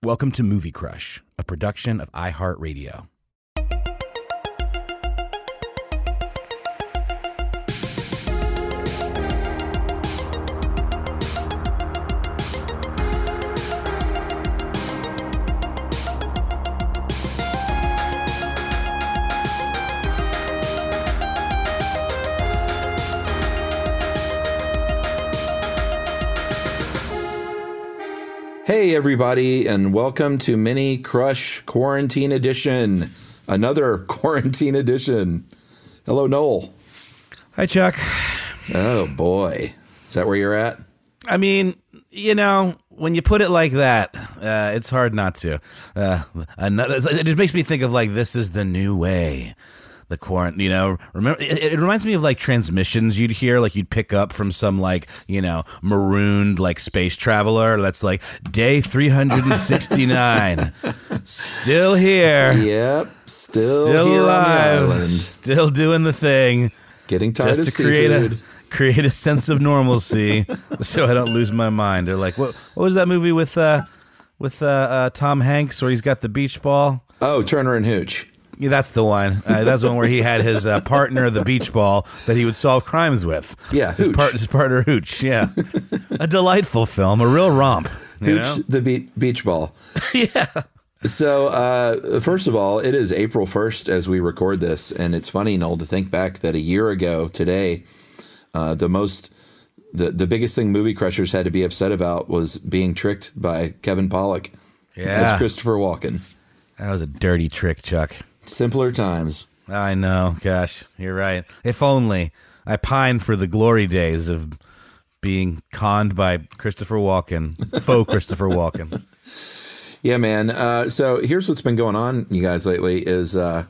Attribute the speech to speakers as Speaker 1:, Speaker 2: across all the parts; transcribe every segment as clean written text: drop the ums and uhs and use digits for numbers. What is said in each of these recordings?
Speaker 1: Welcome to Movie Crush, a production of iHeartRadio.
Speaker 2: Hey everybody, and welcome to Mini Crush Quarantine Edition. Another quarantine edition. Hello, Noel.
Speaker 1: Hi, Chuck.
Speaker 2: Oh boy. Is that where you're at?
Speaker 1: I mean, you know, when you put it like that, it's hard not to. It just makes me think of like, this is the new way. The quarantine, you know, remember, it reminds me of like transmissions you'd hear, like you'd pick up from some like, you know, marooned like space traveler. That's like day 369, still here.
Speaker 2: Yep, still here
Speaker 1: alive,
Speaker 2: on the island.
Speaker 1: Still doing the thing.
Speaker 2: Getting tired
Speaker 1: just
Speaker 2: of
Speaker 1: to create
Speaker 2: seafood.
Speaker 1: create a sense of normalcy, so I don't lose my mind. They're like, what was that movie with Tom Hanks where he's got the beach ball?
Speaker 2: Oh, Turner and Hooch.
Speaker 1: Yeah, that's the one. That's the one where he had his partner, the beach ball, that he would solve crimes with.
Speaker 2: Yeah,
Speaker 1: his partner, Hooch. Yeah, a delightful film, a real romp. You know?
Speaker 2: Hooch, the beach ball.
Speaker 1: Yeah.
Speaker 2: So, first of all, it is April 1st as we record this, and it's funny, Noel, to think back that a year ago today, the biggest thing movie crushers had to be upset about was being tricked by Kevin Pollak as Christopher Walken.
Speaker 1: That was a dirty trick, Chuck.
Speaker 2: Simpler times.
Speaker 1: I know. Gosh, you're right. If only I pine for the glory days of being conned by Christopher Walken, faux Christopher Walken.
Speaker 2: Yeah, man. So here's what's been going on, you guys, lately is I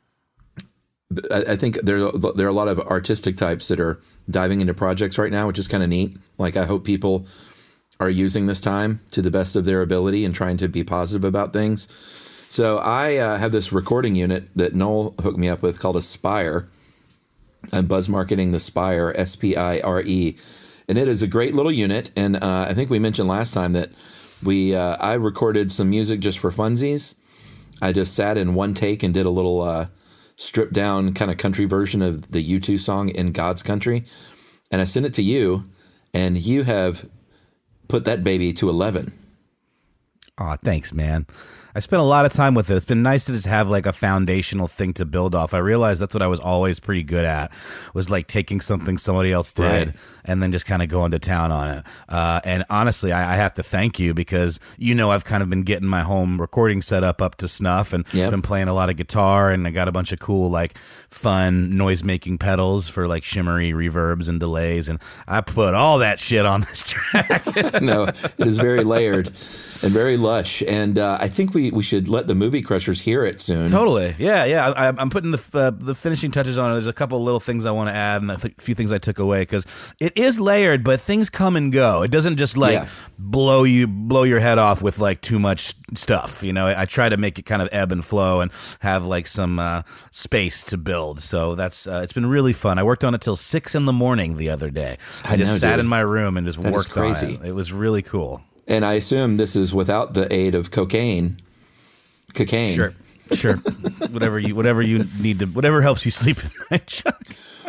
Speaker 2: think there are a lot of artistic types that are diving into projects right now, which is kind of neat. Like, I hope people are using this time to the best of their ability and trying to be positive about things. So I have this recording unit that Noel hooked me up with called a Spire. I'm buzz marketing the Spire, S-P-I-R-E. And it is a great little unit. And I think we mentioned last time that I recorded some music just for funsies. I just sat in one take and did a little stripped down kind of country version of the U2 song In God's Country. And I sent it to you, and you have put that baby to 11.
Speaker 1: Aw, thanks, man. I spent a lot of time with it. It's been nice to just have like a foundational thing to build off. I realized that's what I was always pretty good at, was like taking something somebody else did
Speaker 2: Right.
Speaker 1: and then just kind of going to town on it. And honestly, I have to thank you because, you know, I've kind of been getting my home recording setup up to snuff and been playing a lot of guitar, and I got a bunch of cool, like fun noise making pedals for like shimmery reverbs and delays. And I put all that shit on this track.
Speaker 2: No, it is very layered and very lush. And I think we should let the movie crushers hear it soon.
Speaker 1: Totally. Yeah. I'm putting the finishing touches on it. There's a couple of little things I want to add and a few things I took away, because it is layered, but things come and go. It doesn't just like blow your head off with like too much stuff. You know, I try to make it kind of ebb and flow and have like some space to build. So that's it's been really fun. I worked on it till 6 a.m. the other day. I just sat in my room and just worked on it. It was really cool.
Speaker 2: And I assume this is without the aid of cocaine.
Speaker 1: Sure. whatever you need to, whatever helps you sleep at night, Chuck.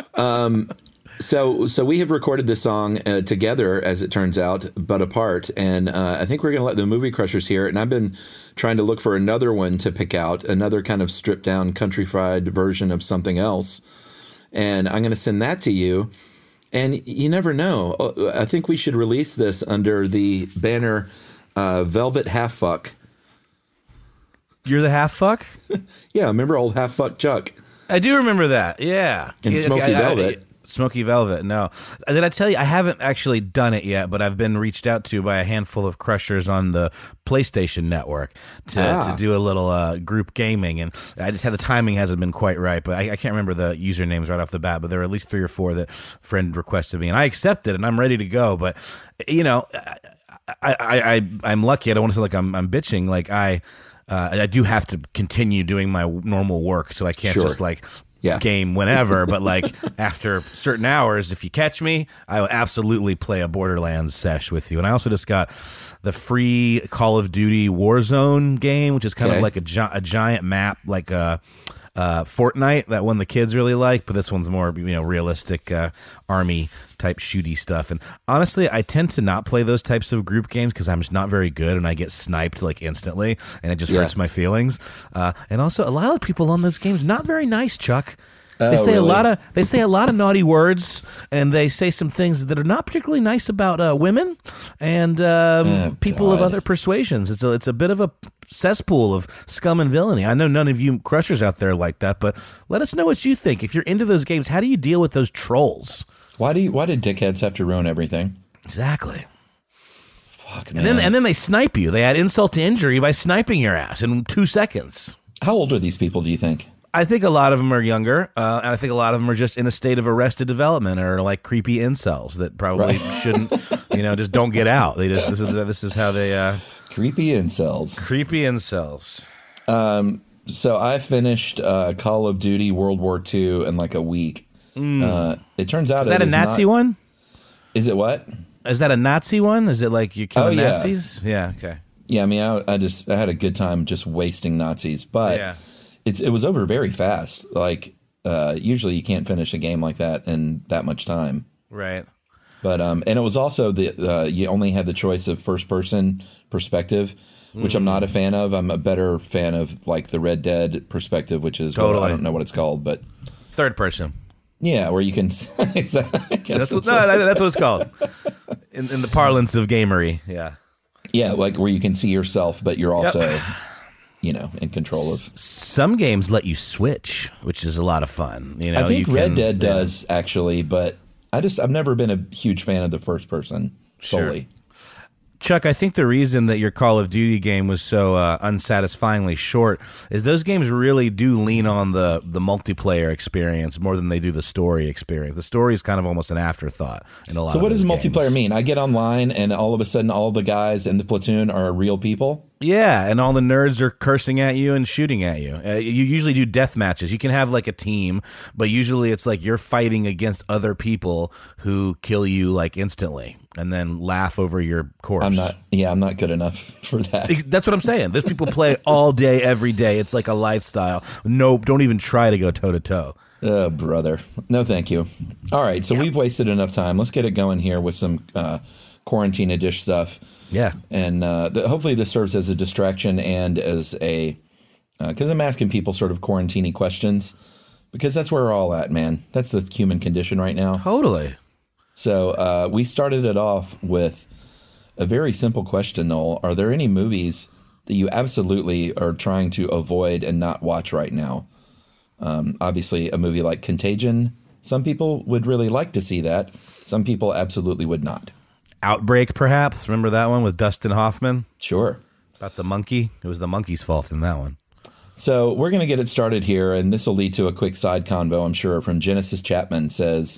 Speaker 2: So we have recorded this song together, as it turns out, but apart. And I think we're going to let the movie crushers hear it. And I've been trying to look for another one to pick out, another kind of stripped down countrified version of something else. And I'm going to send that to you. And you never know. I think we should release this under the banner Velvet Half Fuck.
Speaker 1: You're the half fuck?
Speaker 2: Yeah, remember old Half Fuck Chuck?
Speaker 1: I do remember that. Yeah.
Speaker 2: And Smokey Velvet.
Speaker 1: Smoky Velvet, no. Did I tell you, I haven't actually done it yet, but I've been reached out to by a handful of crushers on the PlayStation Network to do a little group gaming, and I just had the timing hasn't been quite right, but I can't remember the usernames right off the bat, but there were at least 3 or 4 that friend requested me, and I accepted, and I'm ready to go, but, you know, I'm lucky. I don't want to sound like I'm bitching, like I do have to continue doing my normal work, so I can't just like
Speaker 2: Yeah.
Speaker 1: game whenever, but like after certain hours, if you catch me, I will absolutely play a Borderlands sesh with you. And I also just got the free Call of Duty Warzone game, which is kind of like a giant map, like Fortnite, that one the kids really like, but this one's more realistic army type shooty stuff. And honestly, I tend to not play those types of group games because I'm just not very good, and I get sniped like instantly, and it just hurts my feelings. And also, a lot of people on those games not very nice, Chuck. They say a lot of naughty words, and they say some things that are not particularly nice about women and people of other persuasions. It's a bit of a cesspool of scum and villainy. I know none of you crushers out there like that, but let us know what you think. If you're into those games, how do you deal with those trolls?
Speaker 3: Why did dickheads have to ruin everything?
Speaker 1: Exactly.
Speaker 3: Fuck,
Speaker 1: man. And then they snipe you. They add insult to injury by sniping your ass in 2 seconds.
Speaker 3: How old are these people, do you think?
Speaker 1: I think a lot of them are younger, and I think a lot of them are just in a state of arrested development or like creepy incels that probably shouldn't, just don't get out. They just this is how they
Speaker 3: creepy incels.
Speaker 1: Creepy incels.
Speaker 3: So I finished Call of Duty World War II in like a week. It turns out
Speaker 1: is that a Nazi one?
Speaker 3: Is it what?
Speaker 1: Is that a Nazi one? Is it like you're killing Nazis? Yeah. Okay.
Speaker 3: Yeah. I mean, I had a good time just wasting Nazis, but. Yeah. It was over very fast. Like usually you can't finish a game like that in that much time.
Speaker 1: Right.
Speaker 3: But and it was also you only had the choice of first person perspective, which I'm not a fan of. I'm a better fan of like the Red Dead perspective, which is I don't know what it's called, but
Speaker 1: third person.
Speaker 3: Yeah, where you can.
Speaker 1: That's what it's called in the parlance of gamery. Yeah.
Speaker 3: Yeah, like where you can see yourself, but you're also. In control of.
Speaker 1: Some games let you switch, which is a lot of fun.
Speaker 3: I think Red Dead does actually, but I've never been a huge fan of the first person solely.
Speaker 1: Sure. Chuck, I think the reason that your Call of Duty game was so unsatisfyingly short is those games really do lean on the multiplayer experience more than they do the story experience. The story is kind of almost an afterthought in a lot of
Speaker 3: So what does
Speaker 1: games.
Speaker 3: Multiplayer mean? I get online and all of a sudden all the guys in the platoon are real people?
Speaker 1: Yeah, and all the nerds are cursing at you and shooting at you. You usually do death matches. You can have like a team, but usually it's like you're fighting against other people who kill you like instantly and then laugh over your corpse.
Speaker 3: I'm not good enough for that.
Speaker 1: That's what I'm saying. Those people play all day, every day. It's like a lifestyle. No, don't even try to go toe to toe.
Speaker 3: Oh, brother. No, thank you. All right, so we've wasted enough time. Let's get it going here with some quarantine-ish stuff.
Speaker 1: Yeah.
Speaker 3: And hopefully this serves as a distraction and as a... Because I'm asking people sort of quarantine-y questions. Because that's where we're all at, man. That's the human condition right now.
Speaker 1: Totally.
Speaker 3: So we started it off with a very simple question, Noel. Are there any movies that you absolutely are trying to avoid and not watch right now? Obviously, a movie like Contagion, some people would really like to see that. Some people absolutely would not.
Speaker 1: Outbreak, perhaps? Remember that one with Dustin Hoffman?
Speaker 3: Sure.
Speaker 1: About the monkey? It was the monkey's fault in that one.
Speaker 3: So we're going to get it started here, and this will lead to a quick side convo, I'm sure, from Genesis Chapman. Says,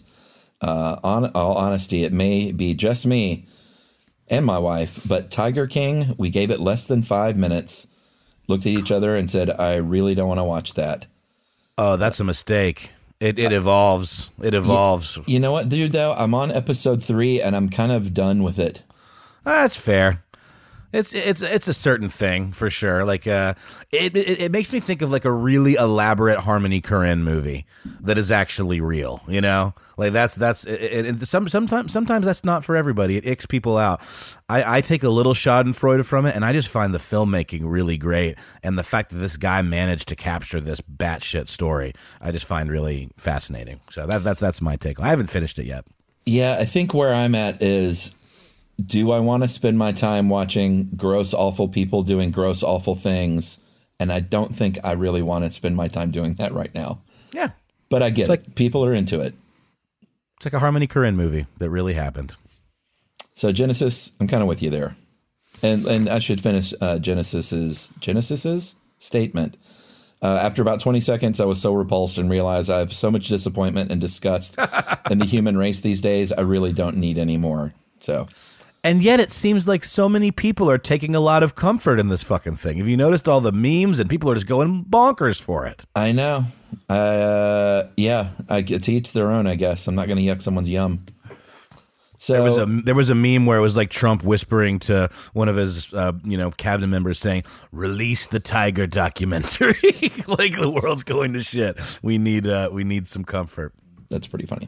Speaker 3: on all honesty, it may be just me and my wife, but Tiger King, we gave it less than 5 minutes, looked at each other and said, I really don't want to watch that.
Speaker 1: Oh, that's a mistake. It evolves. It evolves.
Speaker 3: You know what, dude, though? I'm on episode 3, and I'm kind of done with it.
Speaker 1: That's fair. It's a certain thing for sure. Like it makes me think of like a really elaborate Harmony Korine movie that is actually real. You know, like sometimes that's not for everybody. It icks people out. I take a little Schadenfreude from it, and I just find the filmmaking really great, and the fact that this guy managed to capture this batshit story, I just find really fascinating. So that's my take. I haven't finished it yet.
Speaker 3: Yeah, I think where I'm at is, do I want to spend my time watching gross, awful people doing gross, awful things? And I don't think I really want to spend my time doing that right now.
Speaker 1: Yeah.
Speaker 3: But I get it. People are into it.
Speaker 1: It's like a Harmony Korine movie that really happened.
Speaker 3: So Genesis, I'm kind of with you there. And I should finish Genesis's statement. After about 20 seconds, I was so repulsed and realized I have so much disappointment and disgust in the human race these days. I really don't need any more. So...
Speaker 1: And yet it seems like so many people are taking a lot of comfort in this fucking thing. Have you noticed all the memes and people are just going bonkers for it?
Speaker 3: I know. Yeah, I get to each their own, I guess. I'm not going to yuck someone's yum. So
Speaker 1: there was a meme where it was like Trump whispering to one of his cabinet members saying, "Release the Tiger documentary." Like the world's going to shit. We need some comfort.
Speaker 3: That's pretty funny.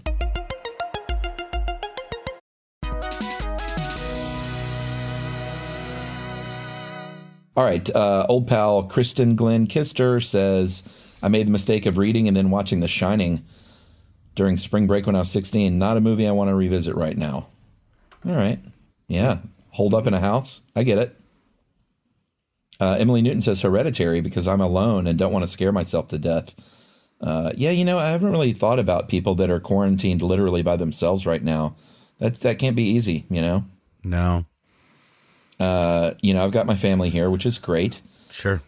Speaker 3: All right, old pal Kristen Glenn Kister says, I made the mistake of reading and then watching The Shining during spring break when I was 16. Not a movie I want to revisit right now. All right. Yeah. Hold up in a house. I get it. Emily Newton says Hereditary because I'm alone and don't want to scare myself to death. Yeah, I haven't really thought about people that are quarantined literally by themselves right now. That can't be easy,
Speaker 1: No.
Speaker 3: I've got my family here, which is great.
Speaker 1: Sure.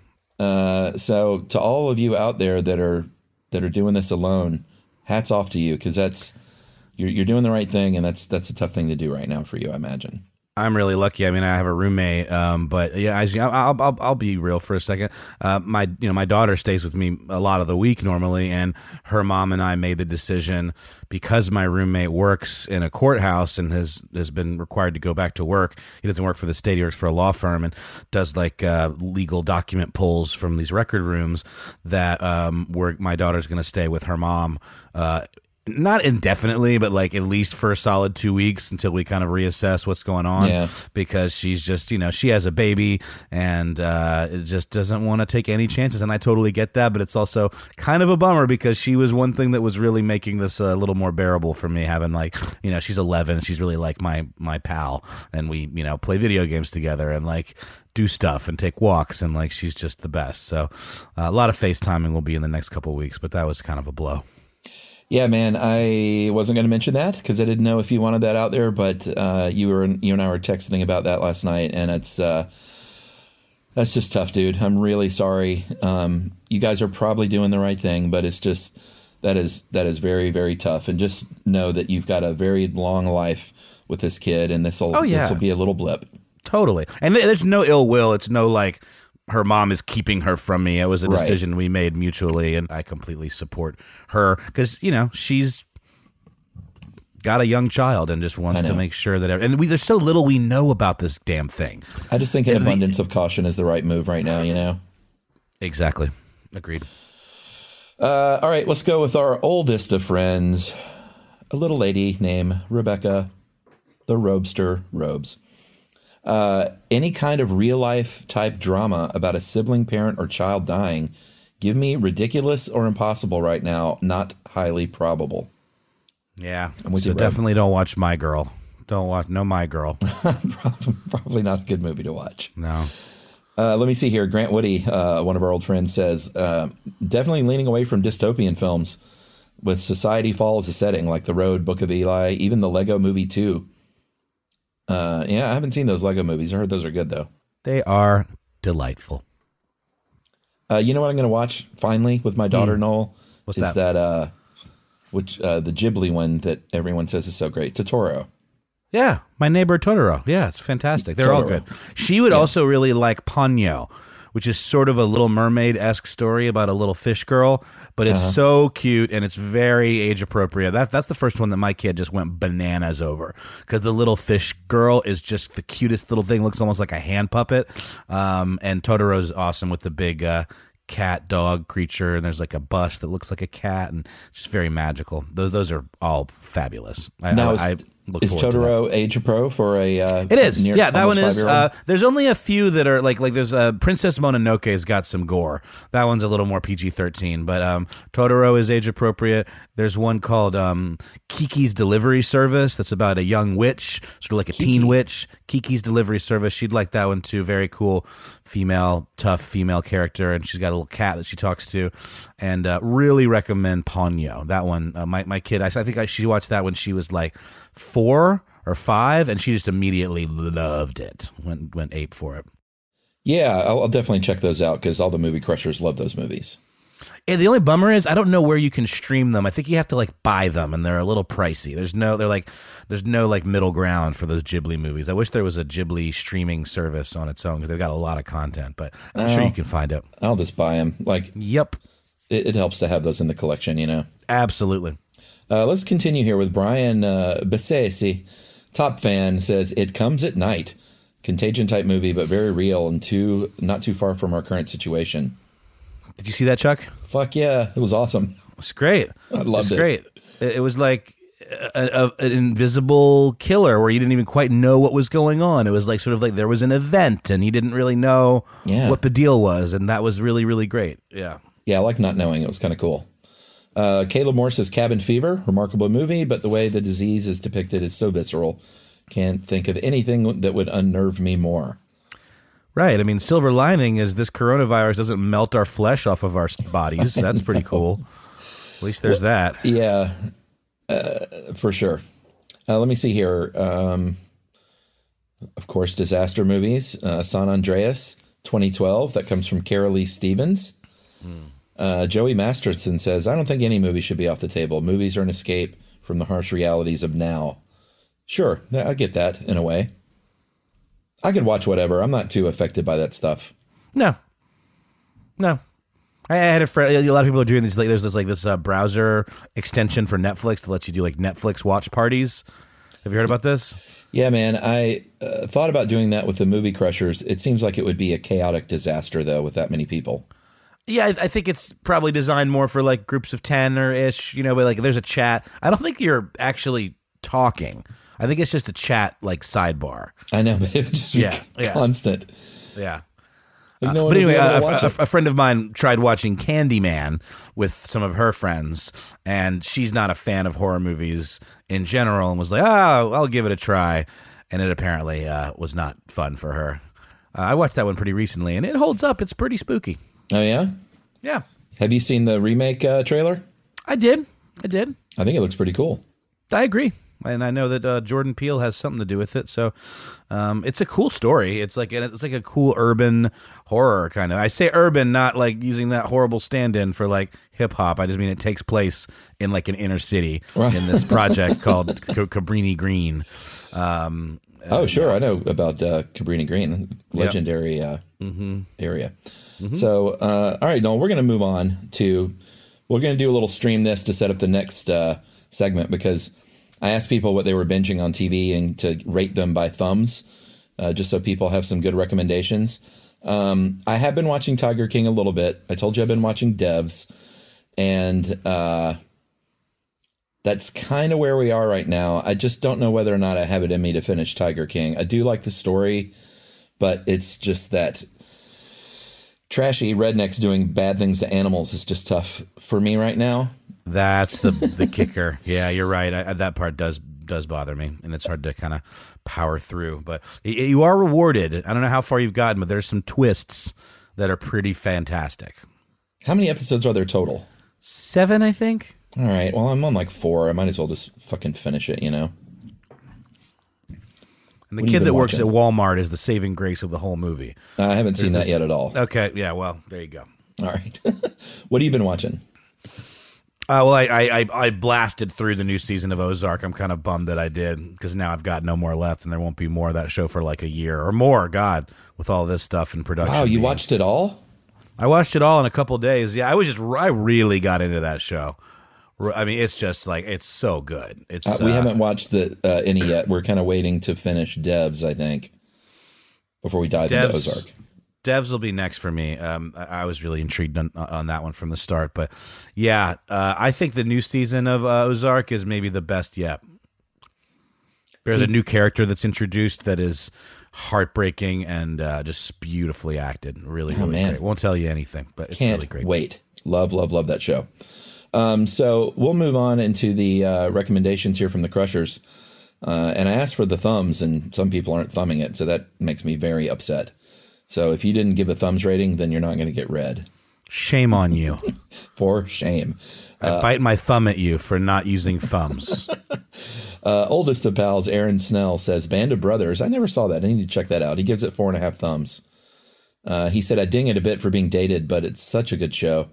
Speaker 3: So to all of you out there that are doing this alone, hats off to you, because you're doing the right thing, and that's a tough thing to do right now for you, I imagine.
Speaker 1: I'm really lucky. I mean, I have a roommate, but yeah, I'll be real for a second. My daughter stays with me a lot of the week normally, and her mom and I made the decision because my roommate works in a courthouse and has been required to go back to work. He doesn't work for the state; he works for a law firm and does like legal document pulls from these record rooms. That my daughter's going to stay with her mom. Not indefinitely, but like at least for a solid 2 weeks until we kind of reassess what's going on.
Speaker 3: Yeah.
Speaker 1: Because she's just, she has a baby and it just doesn't want to take any chances. And I totally get that, but it's also kind of a bummer because she was one thing that was really making this a little more bearable for me, having like, she's 11. She's really like my pal, and we, play video games together and like do stuff and take walks, and like she's just the best. So a lot of FaceTiming will be in the next couple of weeks, but that was kind of a blow.
Speaker 3: Yeah, man, I wasn't going to mention that because I didn't know if you wanted that out there, but you and I were texting about that last night, and it's that's just tough, dude. I'm really sorry. You guys are probably doing the right thing, but it's just that is very, very tough. And just know that you've got a very long life with this kid, and this will be a little blip.
Speaker 1: Totally, and there's no ill will. It's no like her mom is keeping her from me. It was a decision we made mutually, and I completely support her because, she's got a young child and just wants to make sure that... there's so little we know about this damn thing.
Speaker 3: I just think an abundance of caution is the right move right now,
Speaker 1: Exactly. Agreed.
Speaker 3: All right, let's go with our oldest of friends, a little lady named Rebecca, the Robester Robes. Any kind of real life type drama about a sibling, parent, or child dying, give me ridiculous or impossible right now, not highly probable.
Speaker 1: Yeah. So definitely don't watch My Girl. No My Girl.
Speaker 3: Probably not a good movie to watch.
Speaker 1: No.
Speaker 3: Let me see here. Grant Woody, one of our old friends, says, definitely leaning away from dystopian films with society fall as a setting, like The Road, Book of Eli, even the Lego Movie 2. I haven't seen those Lego movies. I heard those are good, though.
Speaker 1: They are delightful.
Speaker 3: You know what I'm going to watch finally with my daughter, Noel?
Speaker 1: What's
Speaker 3: that? The Ghibli one that everyone says is so great. Totoro.
Speaker 1: Yeah, My Neighbor Totoro. Yeah, it's fantastic. They're all good. She would also really like Ponyo, which is sort of a Little Mermaid-esque story about a little fish girl, but it's so cute and it's very age appropriate. That's the first one that my kid just went bananas over because the little fish girl is just the cutest little thing. Looks almost like a hand puppet. And Totoro's awesome with the big cat dog creature, and there's like a bus that looks like a cat, and it's just very magical. Those are all fabulous.
Speaker 3: Is Totoro age pro for a?
Speaker 1: It is. Yeah, that one is. There's only a few that are like there's Princess Mononoke's got some gore. That one's a little more PG-13, but Totoro is age appropriate. There's one called Kiki's Delivery Service that's about a young witch, sort of like a teen witch. Kiki's Delivery Service. She'd like that one too. Very cool tough female character, and she's got a little cat that she talks to. And really recommend Ponyo. That one, my kid, I think she watched that when she was like 4 or 5, and she just immediately loved it. Went ape for it.
Speaker 3: Yeah, I'll definitely check those out because all the movie crushers love those movies.
Speaker 1: And the only bummer is I don't know where you can stream them. I think you have to like buy them, and they're a little pricey. There's no like middle ground for those Ghibli movies. I wish there was a Ghibli streaming service on its own because they've got a lot of content. But I'm sure you can find it.
Speaker 3: I'll just buy them. Like,
Speaker 1: yep,
Speaker 3: it helps to have those in the collection, you know.
Speaker 1: Absolutely.
Speaker 3: Let's continue here with Brian Bassesi, top fan, says It Comes at Night, Contagion type movie, but very real and not too far from our current situation.
Speaker 1: Did you see that, Chuck?
Speaker 3: Fuck yeah, it was awesome.
Speaker 1: It's great.
Speaker 3: I loved it.
Speaker 1: Great. It was like an invisible killer where you didn't even quite know what was going on. It was like sort of like there was an event and he didn't really know what the deal was, and that was really, really great. Yeah.
Speaker 3: Yeah, I like not knowing. It was kind of cool. Caleb Moore says Cabin Fever, remarkable movie, but the way the disease is depicted is so visceral. Can't think of anything that would unnerve me more.
Speaker 1: Right. I mean, silver lining is this coronavirus doesn't melt our flesh off of our bodies. That's pretty cool. At least there's that.
Speaker 3: Yeah, for sure. Let me see here. Of course, disaster movies. San Andreas, 2012. That comes from Carolee Stevens. Joey Masterson says, I don't think any movie should be off the table. Movies are an escape from the harsh realities of now. Sure, I get that in a way. I could watch whatever. I'm not too affected by that stuff.
Speaker 1: No. I had a friend. A lot of people are doing these. Like, there's this browser extension for Netflix that lets you do like Netflix watch parties. Have you heard about this?
Speaker 3: Yeah, man. I thought about doing that with the Movie Crushers. It seems like it would be a chaotic disaster, though, with that many people.
Speaker 1: Yeah, I think it's probably designed more for like groups of 10 or ish. You know, but like there's a chat. I don't think you're actually talking. I think it's just a chat like sidebar.
Speaker 3: I know, but it would just be constant.
Speaker 1: Yeah.
Speaker 3: Like no
Speaker 1: but anyway, a friend of mine tried watching Candyman with some of her friends, and she's not a fan of horror movies in general, and was like, I'll give it a try. And it apparently was not fun for her. I watched that one pretty recently, and it holds up. It's pretty spooky.
Speaker 3: Oh, yeah?
Speaker 1: Yeah.
Speaker 3: Have you seen the remake trailer?
Speaker 1: I did.
Speaker 3: I think it looks pretty cool.
Speaker 1: I agree. And I know that Jordan Peele has something to do with it. So it's a cool story. It's like a cool urban horror kind of. I say urban, not like using that horrible stand-in for like hip hop. I just mean it takes place in like an inner city in this project called Cabrini Green.
Speaker 3: Oh, sure. I know about Cabrini Green, legendary area. Mm-hmm. So, all right, Noel, we're going to move on to, we're going to do a little stream this to set up the next segment, because I asked people what they were binging on TV and to rate them by thumbs, just so people have some good recommendations. I have been watching Tiger King a little bit. I told you I've been watching Devs, and that's kind of where we are right now. I just don't know whether or not I have it in me to finish Tiger King. I do like the story, but it's just that trashy rednecks doing bad things to animals is just tough for me right now.
Speaker 1: That's the kicker. Yeah, you're right. That part does bother me, and it's hard to kind of power through. But you are rewarded. I don't know how far you've gotten, but there's some twists that are pretty fantastic.
Speaker 3: How many episodes are there total?
Speaker 1: 7, I think.
Speaker 3: All right. Well, I'm on like 4. I might as well just fucking finish it, you know?
Speaker 1: And the kid that works at Walmart is the saving grace of the whole movie.
Speaker 3: I haven't seen that yet at all.
Speaker 1: Okay. Yeah, well, there you go.
Speaker 3: All right. What have you been watching?
Speaker 1: Well, I blasted through the new season of Ozark. I'm kind of bummed that I did, because now I've got no more left, and there won't be more of that show for like a year or more. God, with all this stuff in production.
Speaker 3: Wow, you watched it all?
Speaker 1: I watched it all in a couple of days. Yeah, I really got into that show. I mean, it's just like, it's so good. It's
Speaker 3: we haven't watched any yet. We're kind of waiting to finish Devs, I think, before we dive into Ozark.
Speaker 1: Devs will be next for me. I was really intrigued on that one from the start. But yeah, I think the new season of Ozark is maybe the best yet. There's a new character that's introduced that is heartbreaking and just beautifully acted. Really great. Won't tell you anything, but it's really great.
Speaker 3: Wait. Love that show. So we'll move on into the recommendations here from the Crushers. And I asked for the thumbs, and some people aren't thumbing it, so that makes me very upset. So if you didn't give a thumbs rating, then you're not going to get read.
Speaker 1: Shame on you.
Speaker 3: For shame.
Speaker 1: I bite my thumb at you for not using thumbs.
Speaker 3: Oldest of pals, Aaron Snell, says, Band of Brothers. I never saw that. I need to check that out. He gives it 4.5 thumbs. He said, I ding it a bit for being dated, but it's such a good show.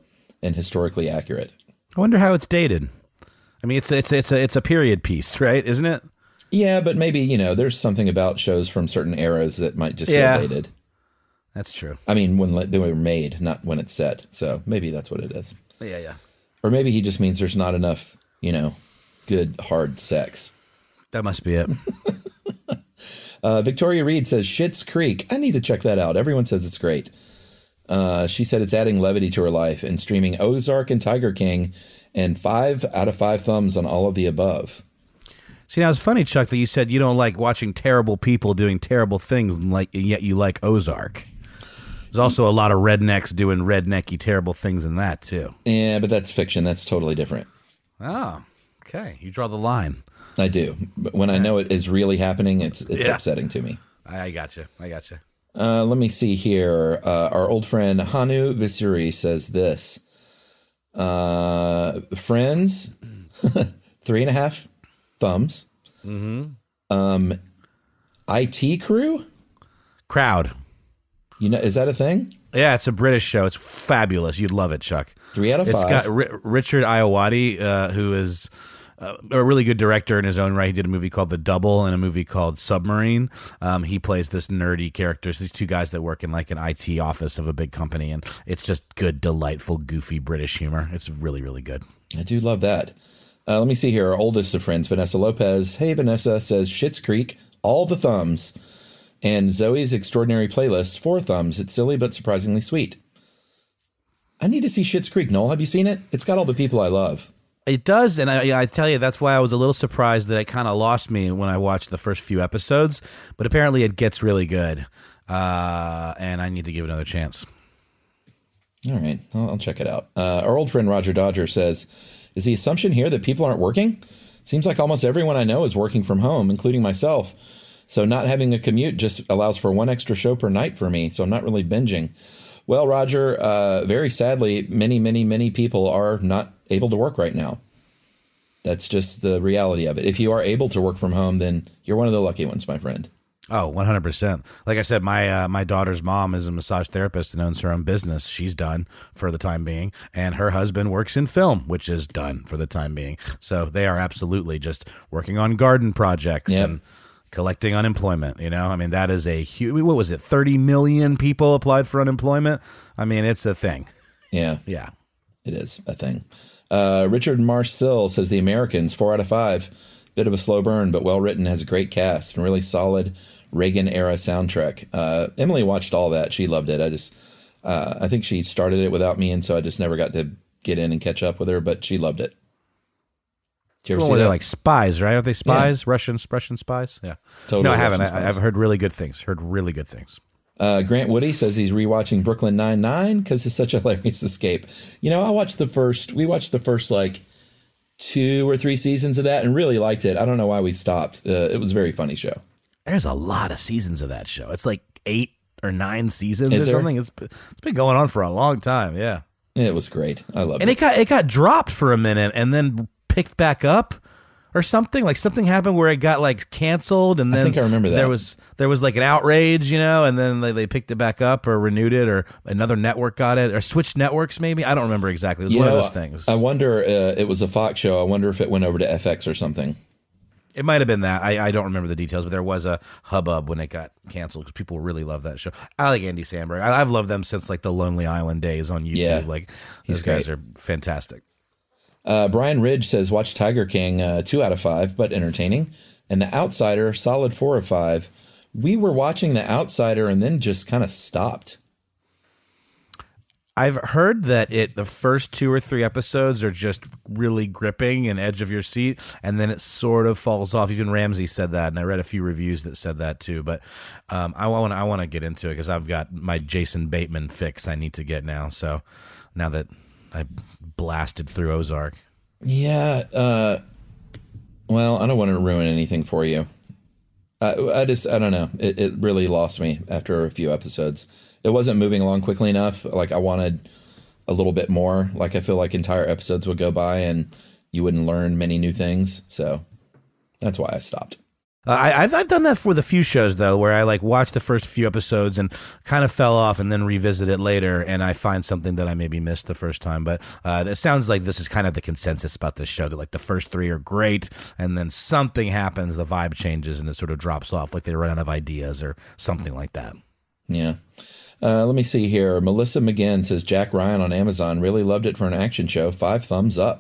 Speaker 3: and historically accurate.
Speaker 1: I wonder how it's dated. I mean, it's a period piece, right? Isn't it?
Speaker 3: Yeah, but maybe, there's something about shows from certain eras that might just feel dated.
Speaker 1: That's true.
Speaker 3: I mean, when they were made, not when it's set. So maybe that's what it is.
Speaker 1: Yeah.
Speaker 3: Or maybe he just means there's not enough, good, hard sex.
Speaker 1: That must be it.
Speaker 3: Victoria Reed says, Schitt's Creek. I need to check that out. Everyone says it's great. She said it's adding levity to her life and streaming Ozark and Tiger King and 5 out of 5 thumbs on all of the above.
Speaker 1: See, now it's funny, Chuck, that you said you don't like watching terrible people doing terrible things, and yet you like Ozark. There's also a lot of rednecks doing rednecky terrible things in that, too.
Speaker 3: Yeah, but that's fiction. That's totally different.
Speaker 1: Oh, okay. You draw the line.
Speaker 3: I do. But when I know it is really happening, it's upsetting to me.
Speaker 1: I gotcha.
Speaker 3: Let me see here. Our old friend Hanu Visuri says this. Friends, 3.5 thumbs. Mm-hmm. IT Crew?
Speaker 1: Crowd.
Speaker 3: Is that a thing?
Speaker 1: Yeah, it's a British show. It's fabulous. You'd love it, Chuck.
Speaker 3: 3 out of 5.
Speaker 1: It's got Richard Ayoade, who is a really good director in his own right. He did a movie called The Double and a movie called Submarine. He plays this nerdy character. It's these two guys that work in like an IT office of a big company, and it's just good, delightful, goofy British humor. It's really, really good.
Speaker 3: I do love that. Let me see here. Our oldest of friends, Vanessa Lopez. Hey, Vanessa, says Schitt's Creek, all the thumbs. And Zoe's Extraordinary Playlist, 4 thumbs. It's silly but surprisingly sweet. I need to see Schitt's Creek. Noel, have you seen it? It's got all the people I love.
Speaker 1: It does, and I tell you, that's why I was a little surprised that it kind of lost me when I watched the first few episodes. But apparently it gets really good, and I need to give it another chance.
Speaker 3: All right, I'll check it out. Our old friend Roger Dodger says, is the assumption here that people aren't working? Seems like almost everyone I know is working from home, including myself. So not having a commute just allows for 1 extra show per night for me, so I'm not really binging. Well, Roger, very sadly, many, many, many people are not able to work right now. That's just the reality of it. If you are able to work from home, then you're one of the lucky ones, my friend.
Speaker 1: Oh, 100%. Like I said, my daughter's mom is a massage therapist and owns her own business. She's done for the time being. And her husband works in film, which is done for the time being. So they are absolutely just working on garden projects and collecting unemployment. I mean, that is a huge, what was it? 30 million people applied for unemployment. I mean, it's a thing.
Speaker 3: Yeah.
Speaker 1: Yeah.
Speaker 3: It is a thing. Richard Marcel says The Americans, 4 out of 5. Bit of a slow burn, but well written, has a great cast and really solid Reagan era soundtrack. Emily watched all that. She loved it. I think she started it without me, and so I just never got to get in and catch up with her, but she loved it.
Speaker 1: Did you ever see that? They're like spies, right? Are they spies? Yeah. Russian spies? Yeah.
Speaker 3: Totally.
Speaker 1: No, I haven't. I've heard really good things.
Speaker 3: Grant Woody says he's rewatching Brooklyn Nine-Nine because it's such a hilarious escape. We watched the first like 2 or 3 seasons of that and really liked it. I don't know why we stopped. It was a very funny show.
Speaker 1: There's a lot of seasons of that show. It's like 8 or 9 seasons
Speaker 3: Is
Speaker 1: or
Speaker 3: there?
Speaker 1: something. It's been going on for a long time. Yeah.
Speaker 3: It was great. I loved it.
Speaker 1: And it got dropped for a minute and then picked back up or something. Like something happened where it got like canceled, and then
Speaker 3: I think I remember that.
Speaker 1: there was like an outrage, and then they picked it back up or renewed it, or another network got it, or switched networks maybe. I don't remember exactly. It was one of those things.
Speaker 3: I wonder. It was a Fox show. I wonder if it went over to FX or something.
Speaker 1: It might have been that. I don't remember the details, but there was a hubbub when it got canceled because people really love that show. I like Andy Samberg. I've loved them since like the Lonely Island days on YouTube.
Speaker 3: Yeah,
Speaker 1: like these guys are fantastic.
Speaker 3: Brian Ridge says, watch Tiger King, 2 out of 5, but entertaining. And The Outsider, solid 4 of 5. We were watching The Outsider and then just kind of stopped.
Speaker 1: I've heard that the first 2 or 3 episodes are just really gripping and edge of your seat, and then it sort of falls off. Even Ramsey said that, and I read a few reviews that said that too. But I want to get into it because I've got my Jason Bateman fix I need to get now. So now that I blasted through Ozark.
Speaker 3: Yeah. Well, I don't want to ruin anything for you. I don't know. It really lost me after a few episodes. It wasn't moving along quickly enough. Like I wanted a little bit more. Like I feel like entire episodes would go by and you wouldn't learn many new things. So that's why I stopped.
Speaker 1: I've done that with a few shows though, where I like watch the first few episodes and kind of fell off, and then revisit it later, and I find something that I maybe missed the first time. But it sounds like this is kind of the consensus about this show, that like the first three are great, and then something happens, the vibe changes, and it sort of drops off, like they run out of ideas or something like that.
Speaker 3: Yeah. Let me see here. Melissa McGinn says Jack Ryan on Amazon. Really loved it for an action show. 5 thumbs up.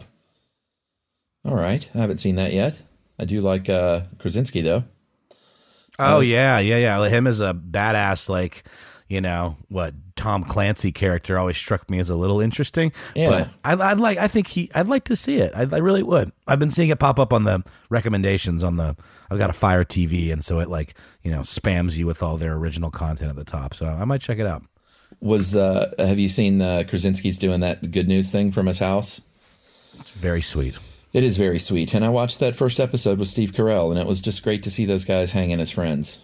Speaker 3: All right. I haven't seen that yet. I do like Krasinski, though.
Speaker 1: Oh, yeah. Him as a badass, like, Tom Clancy character always struck me as a little interesting.
Speaker 3: Yeah.
Speaker 1: But I'd like to see it. I really would. I've been seeing it pop up on the recommendations I've got a Fire TV, and so it spams you with all their original content at the top. So I might check it out.
Speaker 3: Have you seen Krasinski's doing that good news thing from his house?
Speaker 1: It's very sweet.
Speaker 3: It is very sweet. And I watched that first episode with Steve Carell, and it was just great to see those guys hanging as friends.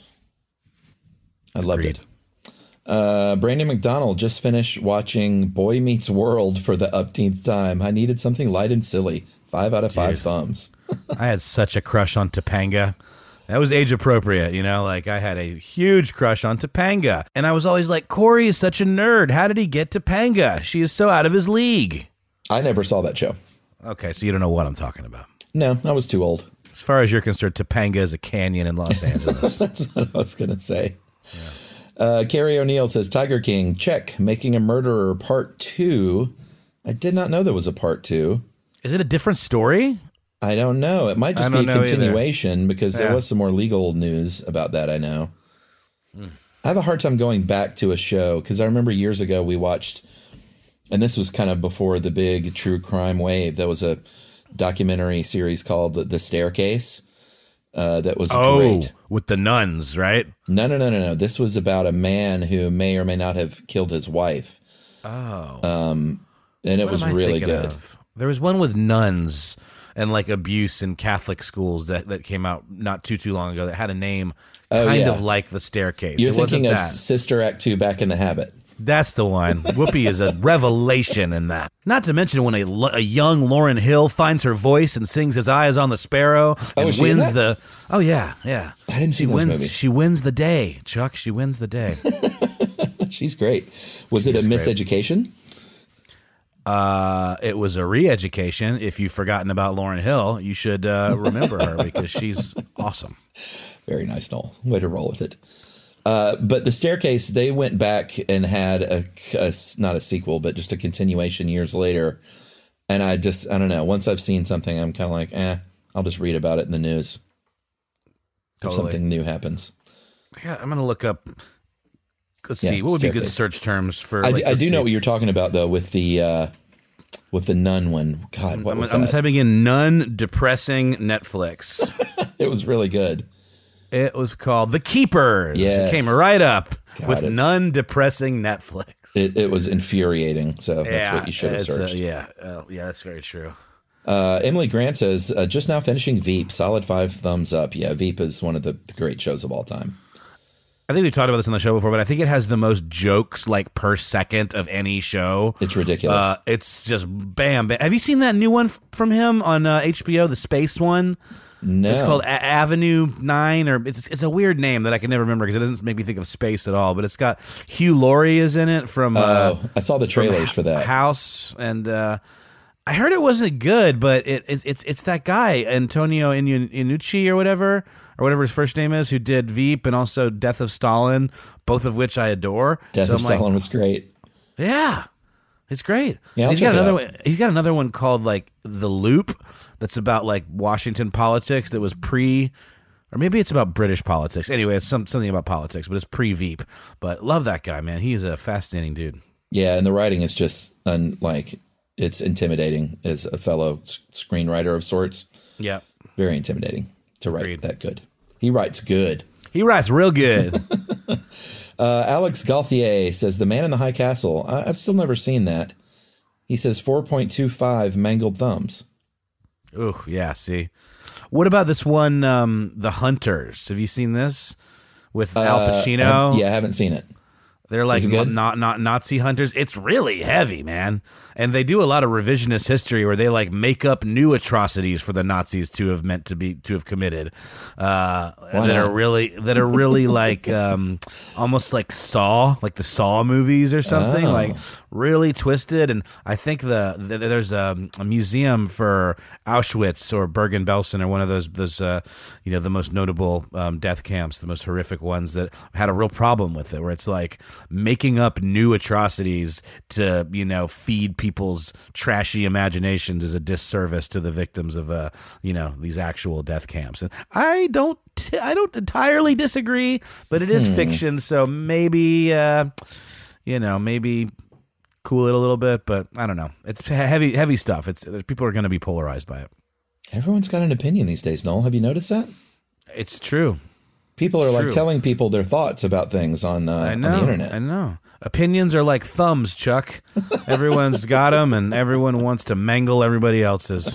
Speaker 3: I loved it. Brandon McDonald just finished watching Boy Meets World for the upteenth time. I needed something light and silly. 5 out of 5 thumbs.
Speaker 1: I had such a crush on Topanga. That was age appropriate, like I had a huge crush on Topanga. And I was always like, Corey is such a nerd. How did he get Topanga? She is so out of his league.
Speaker 3: I never saw that show.
Speaker 1: Okay, so you don't know what I'm talking about.
Speaker 3: No, I was too old.
Speaker 1: As far as you're concerned, Topanga is a canyon in Los Angeles.
Speaker 3: That's what I was going to say. Yeah. Carrie O'Neill says, Tiger King, check. Making a Murderer Part 2. I did not know there was a Part 2.
Speaker 1: Is it a different story?
Speaker 3: I don't know. It might just be a continuation because there was some more legal news about that, I know. I have a hard time going back to a show because I remember years ago we watched, and this was kind of before the big true crime wave. There was a documentary series called The Staircase that was great.
Speaker 1: With the nuns, right?
Speaker 3: No. This was about a man who may or may not have killed his wife.
Speaker 1: Oh.
Speaker 3: And it was really good.
Speaker 1: There was one with nuns and like abuse in Catholic schools that came out not too long ago that had a name kind of like The Staircase.
Speaker 3: You're thinking of Sister Act 2 Back in the Habit.
Speaker 1: That's the one. Whoopi is a revelation in that. Not to mention when a young Lauryn Hill finds her voice and sings "His Eye Is on the Sparrow" and wins the. Oh yeah.
Speaker 3: I didn't see those movies.
Speaker 1: She wins the day, Chuck. She wins the day.
Speaker 3: She's great. Was it a miseducation?
Speaker 1: It was a re-education. If you've forgotten about Lauryn Hill, you should remember her because she's awesome.
Speaker 3: Very nice, Noel. Way to roll with it. But The Staircase, they went back and had not a sequel, but just a continuation years later. And I don't know. Once I've seen something, I'm kind of like, I'll just read about it in the news. If something new happens.
Speaker 1: Yeah, I'm going to look up. Let's see. What would be good search terms for?
Speaker 3: I do know what you're talking about, though, with the nun one. God, what was that?
Speaker 1: I'm typing in nun depressing Netflix.
Speaker 3: It was really good.
Speaker 1: It was called The Keepers.
Speaker 3: Yes.
Speaker 1: It came right up with nun depressing Netflix.
Speaker 3: It was infuriating. So that's what you should have searched.
Speaker 1: Yeah, that's very true.
Speaker 3: Emily Grant says, just now finishing Veep. Solid 5 thumbs up. Yeah, Veep is one of the great shows of all time.
Speaker 1: I think we talked about this on the show before, but I think it has the most jokes like per second of any show.
Speaker 3: It's ridiculous.
Speaker 1: It's just bam, bam. Have you seen that new one from him on HBO, the space one?
Speaker 3: No.
Speaker 1: It's called Avenue 9, or it's a weird name that I can never remember because it doesn't make me think of space at all. But it's got Hugh Laurie is in it from.
Speaker 3: I saw the trailers for that
Speaker 1: House, and I heard it wasn't good, but it's that guy Antonio Iannucci or whatever his first name is, who did Veep and also Death of Stalin, both of which I adore.
Speaker 3: Death of Stalin was great.
Speaker 1: Yeah, it's great.
Speaker 3: Yeah,
Speaker 1: he's got another one. He's got another one called like The Loop. That's about like Washington politics that was or maybe it's about British politics. Anyway, it's something about politics, but it's pre-Veep. But love that guy, man. He is a fascinating dude.
Speaker 3: Yeah, and the writing is just it's intimidating as a fellow screenwriter of sorts.
Speaker 1: Yeah.
Speaker 3: Very intimidating to write that good. He writes good.
Speaker 1: He writes real good.
Speaker 3: Alex Gauthier says, The Man in the High Castle. I've still never seen that. He says 4.25 mangled thumbs.
Speaker 1: Ooh, yeah, see. What about this one, The Hunters? Have you seen this with Al Pacino?
Speaker 3: Yeah, I haven't seen it.
Speaker 1: They're like not Nazi hunters. It's really heavy, man. And they do a lot of revisionist history where they like make up new atrocities for the Nazis to have committed. That are really like almost like Saw, like the Saw movies or something, like really twisted. And I think there's a museum for Auschwitz or Bergen-Belsen or one of those the most notable death camps, the most horrific ones that had a real problem with it, where it's like making up new atrocities to feed people's trashy imaginations is a disservice to the victims of these actual death camps. And I don't entirely disagree, but it is fiction, so maybe maybe cool it a little bit, but I don't know. It's heavy stuff. People are going to be polarized by it.
Speaker 3: Everyone's got an opinion these days, Noel. Have you noticed that?
Speaker 1: It's true.
Speaker 3: People are like telling people their thoughts about things on the internet.
Speaker 1: I know. Opinions are like thumbs, Chuck. Everyone's got them, and everyone wants to mangle everybody else's.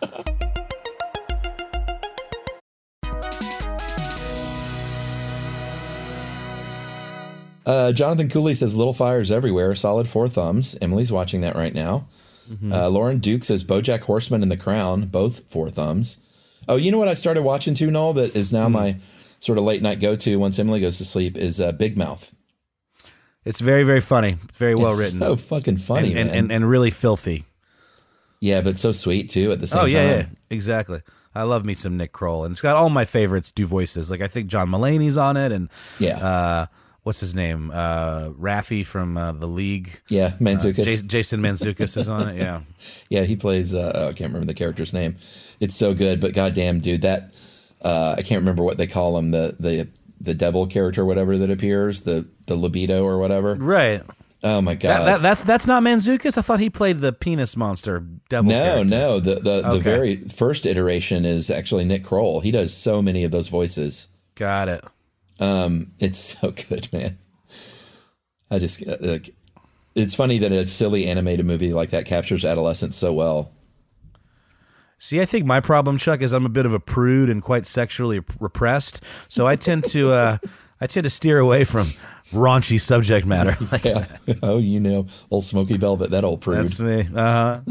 Speaker 3: Jonathan Cooley says Little Fires Everywhere, solid 4 thumbs. Emily's watching that right now. Mm-hmm. Lauren Duke says BoJack Horseman and The Crown, both 4 thumbs. Oh, you know what I started watching too, Noel, that is now my sort of late night go-to once Emily goes to sleep is Big Mouth.
Speaker 1: It's very, very funny. Very well written.
Speaker 3: So fucking funny, man.
Speaker 1: And really filthy.
Speaker 3: Yeah, but so sweet, too, at the same time.
Speaker 1: Yeah, exactly. I love me some Nick Kroll. And it's got all my favorites do voices. Like, I think John Mulaney's on it. And what's his name? Raffi from The League.
Speaker 3: Yeah, Mantzoukas.
Speaker 1: Jason Mantzoukas is on it, yeah. Yeah,
Speaker 3: he plays, I can't remember the character's name. It's so good, but goddamn, dude, that, I can't remember what they call him, the devil character or whatever that appears, the libido or whatever.
Speaker 1: Right.
Speaker 3: Oh my god.
Speaker 1: That's not Mantzoukas? I thought he played the penis monster devil character.
Speaker 3: No. The very first iteration is actually Nick Kroll. He does so many of those voices.
Speaker 1: Got it.
Speaker 3: It's so good, man. I just it's funny that a silly animated movie like that captures adolescence so well.
Speaker 1: See, I think my problem, Chuck, is I'm a bit of a prude and quite sexually repressed, so I tend to steer away from raunchy subject matter. Like that.
Speaker 3: Oh, old Smokey Velvet, that old prude.
Speaker 1: That's me. Uh-huh.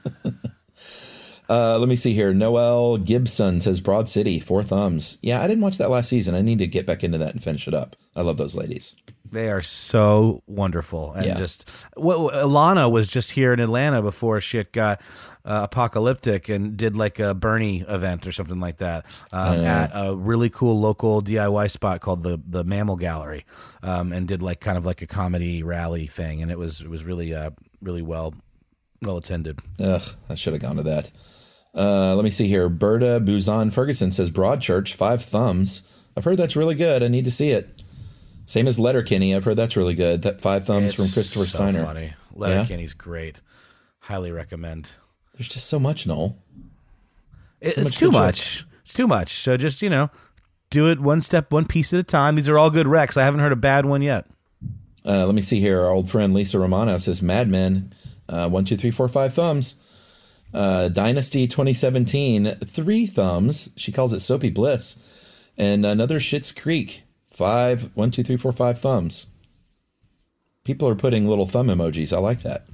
Speaker 3: Let me see here. Noel Gibson says Broad City, 4 thumbs. Yeah, I didn't watch that last season. I need to get back into that and finish it up. I love those ladies.
Speaker 1: They are so wonderful. And Alana was just here in Atlanta before shit got apocalyptic and did like a Bernie event or something like that at a really cool local DIY spot called the Mammal Gallery, and did like kind of like a comedy rally thing. And it was really, really well attended.
Speaker 3: Ugh, I should have gone to that. Let me see here. Berta Buzan Ferguson says Broadchurch, 5 thumbs. I've heard that's really good. I need to see it. Same as Letterkenny. I've heard that's really good. That 5 thumbs from Christopher Steiner.
Speaker 1: Funny. Letterkenny's great. Highly recommend.
Speaker 3: There's just so much, Noel.
Speaker 1: It's too much. It's too much. So just, do it one piece at a time. These are all good recs. I haven't heard a bad one yet.
Speaker 3: Let me see here. Our old friend Lisa Romano says Mad Men. 1, 2, 3, 4, 5 thumbs. Dynasty 2017, 3 thumbs. She calls it Soapy Bliss. And another Schitt's Creek, 1, 2, 3, 4, 5 thumbs. People are putting little thumb emojis. I like that.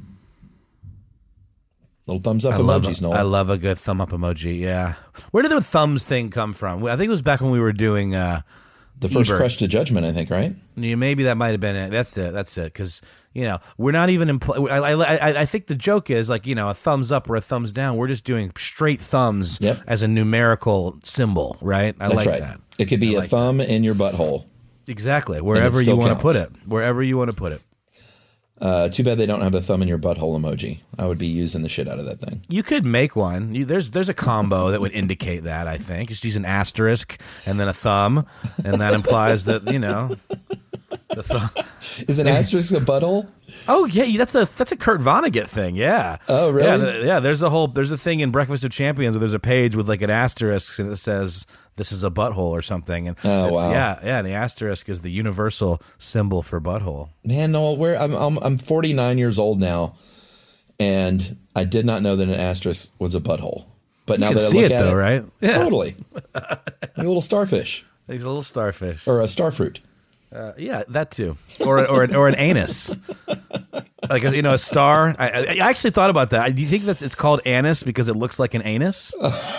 Speaker 3: Little thumbs up emojis, Noel.
Speaker 1: I love a good thumb up emoji, yeah. Where did the thumbs thing come from? I think it was back when we were doing
Speaker 3: the first
Speaker 1: Ebert.
Speaker 3: Crush to Judgment, I think, right?
Speaker 1: Yeah, maybe that might have been it. That's it. Because, we're not even... I think the joke is, like, a thumbs up or a thumbs down. We're just doing straight thumbs as a numerical symbol, right?
Speaker 3: That's
Speaker 1: like
Speaker 3: right.
Speaker 1: that.
Speaker 3: It could be a thumb in your butthole.
Speaker 1: Exactly. Wherever you want to put it. Wherever you want to put it.
Speaker 3: Too bad they don't have a thumb in your butthole emoji. I would be using the shit out of that thing.
Speaker 1: You could make one. There's a combo that would indicate that, I think. Just use an asterisk and then a thumb, and that implies that, the thumb.
Speaker 3: Is an asterisk a butthole?
Speaker 1: Oh, yeah, that's a Kurt Vonnegut thing, yeah.
Speaker 3: Oh, really?
Speaker 1: Yeah, there's a thing in Breakfast of Champions where there's a page with like an asterisk and it says this is a butthole or something. And
Speaker 3: wow.
Speaker 1: Yeah, the asterisk is the universal symbol for butthole.
Speaker 3: Man, Noel, I'm 49 years old now, and I did not know that an asterisk was a butthole. But now that I look at it,
Speaker 1: right? Yeah.
Speaker 3: Totally. Like a little starfish.
Speaker 1: He's a little starfish.
Speaker 3: Or a starfruit.
Speaker 1: Yeah, that too, or an anus, like a star. I actually thought about that. Do you think it's called anise because it looks like an anus,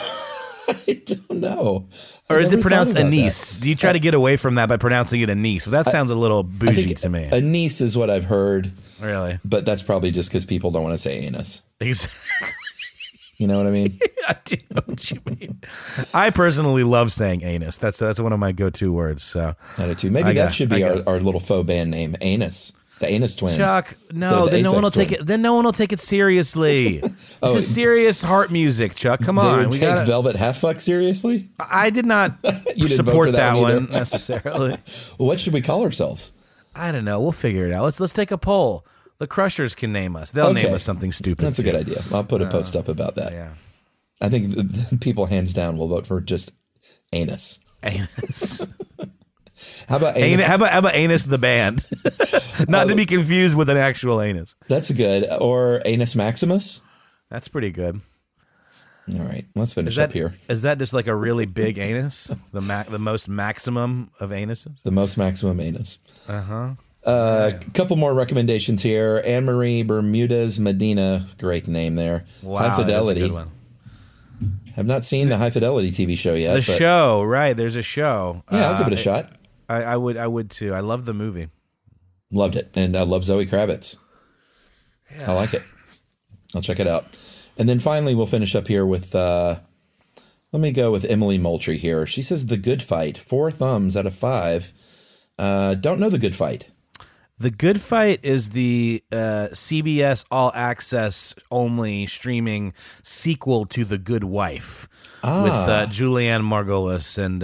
Speaker 3: I don't know.
Speaker 1: or is it pronounced anise? Do you try to get away from that by pronouncing it anise? Well, that sounds a little bougie to me.
Speaker 3: Anise is what I've heard.
Speaker 1: Really,
Speaker 3: but that's probably just because people don't want to say anus.
Speaker 1: Exactly.
Speaker 3: You know what I mean?
Speaker 1: I do know what you mean. I personally love saying anus. That's one of my go-to words. So
Speaker 3: I do too. Maybe that should be our little faux band name, Anus. The Anus Twins.
Speaker 1: Chuck, no, then no one will take it. Then no one will take it seriously. This is serious heart music, Chuck. Come on,
Speaker 3: we take Velvet Half Fuck seriously.
Speaker 1: I did not support that one necessarily.
Speaker 3: Well, what should we call ourselves?
Speaker 1: I don't know. We'll figure it out. Let's take a poll. The Crushers can name us. They'll name us something stupid.
Speaker 3: That's a good idea. I'll put a post up about that.
Speaker 1: Yeah.
Speaker 3: I think the people hands down will vote for just Anus.
Speaker 1: Anus.
Speaker 3: How about Anus?
Speaker 1: How about Anus the band? Not to be confused with an actual anus.
Speaker 3: That's good. Or Anus Maximus.
Speaker 1: That's pretty good.
Speaker 3: All right, let's finish up here.
Speaker 1: Is that just like a really big anus? The most maximum of anuses?
Speaker 3: The most maximum anus.
Speaker 1: Uh-huh.
Speaker 3: A couple more recommendations here. Anne Marie Bermudez Medina, great name there.
Speaker 1: Wow,
Speaker 3: High Fidelity.
Speaker 1: that's a good one.
Speaker 3: Have not seen the High Fidelity TV show yet.
Speaker 1: Show, right? There's a show.
Speaker 3: Yeah, I'll give it a shot.
Speaker 1: I would too. I love the movie.
Speaker 3: Loved it, and I love Zoe Kravitz. Yeah. I like it. I'll check it out. And then finally, we'll finish up here with. Let me go with Emily Moultrie here. She says The Good Fight, 4 thumbs out of 5. Don't know The Good Fight.
Speaker 1: The Good Fight is the CBS All Access only streaming sequel to The Good Wife with Julianne Margulies, and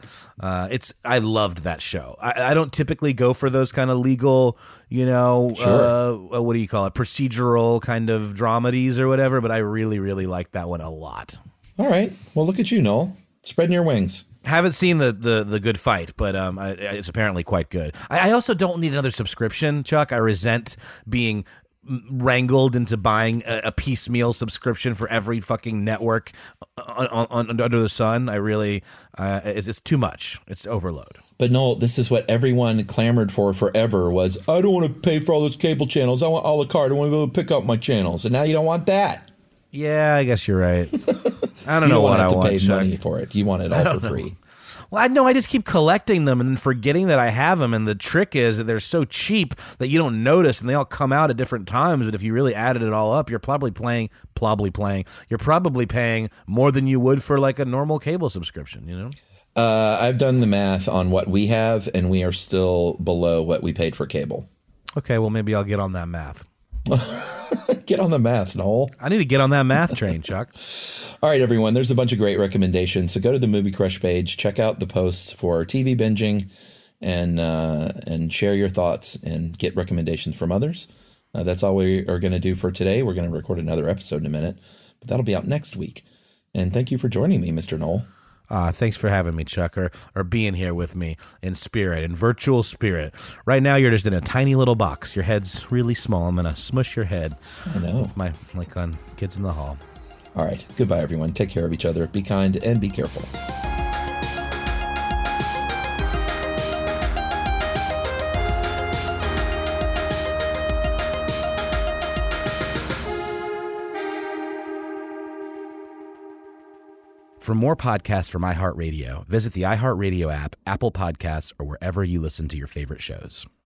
Speaker 1: I loved that show. I don't typically go for those kind of legal, what do you call it, procedural kind of dramedies or whatever, but I really, really liked that one a lot.
Speaker 3: All right. Well, look at you, Noel. Spreading your wings.
Speaker 1: Haven't seen the Good Fight, but it's apparently quite good. I also don't need another subscription, Chuck. I resent being wrangled into buying a piecemeal subscription for every fucking network under the sun. I really, it's too much. It's overload.
Speaker 3: But Noel, this is what everyone clamored for forever was, I don't want to pay for all those cable channels. I want a la carte. I want to be able to pick up my channels. And now you don't want that.
Speaker 1: Yeah, I guess you're right. I don't know what I want.
Speaker 3: You don't have to pay money for it. You want it all for free.
Speaker 1: Well, I just keep collecting them and then forgetting that I have them. And the trick is that they're so cheap that you don't notice, and they all come out at different times. But if you really added it all up, you're probably paying more than you would for like a normal cable subscription.
Speaker 3: I've done the math on what we have, and we are still below what we paid for cable.
Speaker 1: Okay, well maybe I'll get on that math.
Speaker 3: Get on the math, Noel.
Speaker 1: I need to get on that math train, Chuck.
Speaker 3: All right, everyone. There's a bunch of great recommendations. So go to the Movie Crush page, check out the post for TV binging, and share your thoughts and get recommendations from others. That's all we are going to do for today. We're going to record another episode in a minute, but that'll be out next week. And thank you for joining me, Mr. Noel.
Speaker 1: Thanks for having me, Chuck, or being here with me in spirit, in virtual spirit. Right now, you're just in a tiny little box. Your head's really small. I'm going to smush your head.
Speaker 3: I know.
Speaker 1: With my, like on Kids in the Hall.
Speaker 3: All right. Goodbye, everyone. Take care of each other. Be kind and be careful.
Speaker 1: For more podcasts from iHeartRadio, visit the iHeartRadio app, Apple Podcasts, or wherever you listen to your favorite shows.